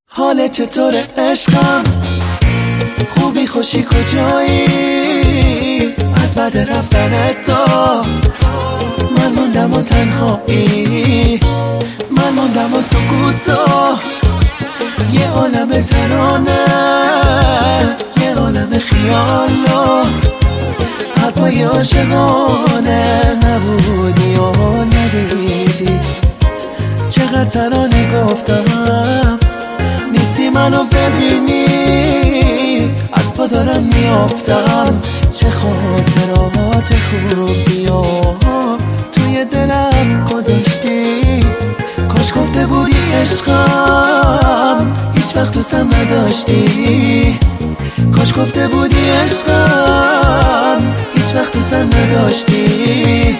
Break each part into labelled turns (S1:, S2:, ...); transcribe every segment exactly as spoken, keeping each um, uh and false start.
S1: حالت چطوره عشقم؟ خوبی خوشی کجایی؟ از بعد رفتن تو من موندم و تنهایی، من موندم و سکوت تو یه عالم ترانه، یه عالم خیال و حرفای عاشقانه نبودی و ندیدی. چقدر ترانه گفتم نیستی منو ببینی، از پا دارم میافتم. چه خاطرات خوبی و توی دلم گذاشتی. کاش گفته بودی عشقم هیچ وقت دوستم نداشتی. کاش گفته بودی عشقم هیچ وقت دوستم نداشتی.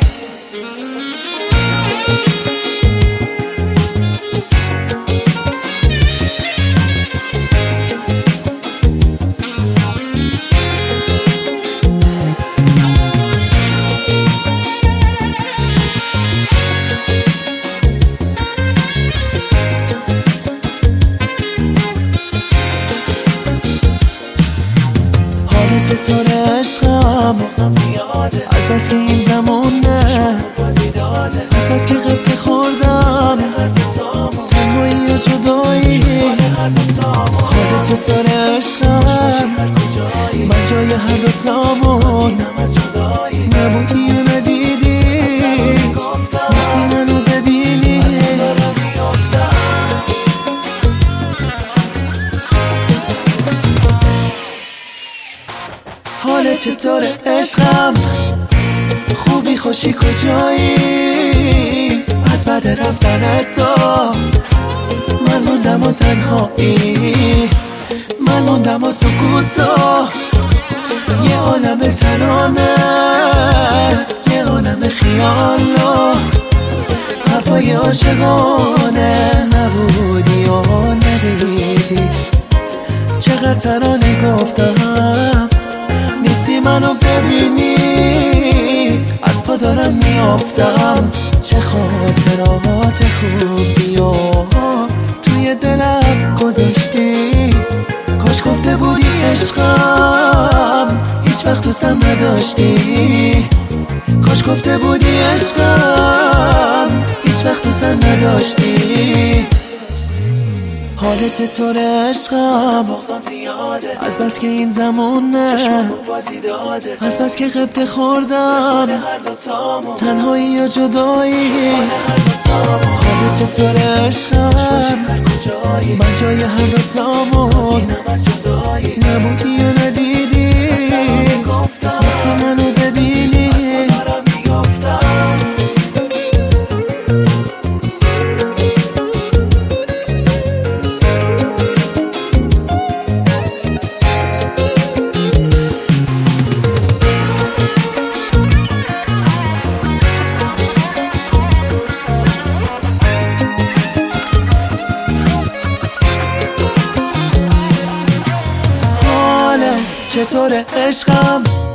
S1: چطور عشقم از بس که این زمونه، از بس که غفله خوردم تنهایی و جدایی. حالت چطور عشقم؟ من جای هر دوتامون نبودی و ندیدی، نیستی منو ببینی. حالت چطوره عشقم؟ خوبی خوشی کجایی؟ از بعد رفتن تو من موندم و تنهایی، من موندم و سکوت تو یه عالم ترانه، یه عالم خیال و حرفای عاشقانه نبودی و ندیدی. چقدر ترانه گفتم نیستی منو ببینی، از پا دارم میافتم. چه خاطرات خوبی و توی دلم گذاشتی. کاش گفته بودی عشقم هیچ وقت دوستم نداشتی. کاش گفته بودی عشقم هیچ وقت دوستم نداشتی. حالت چطور عشقم؟ از بس که این زمونه، از بس که غفله خوردم تنهایی و جدایی. حالت چطور عشقم؟ من جای هر دوتامون نبودی و ندیدی، نیستی منو ببینی. چطور عشقم؟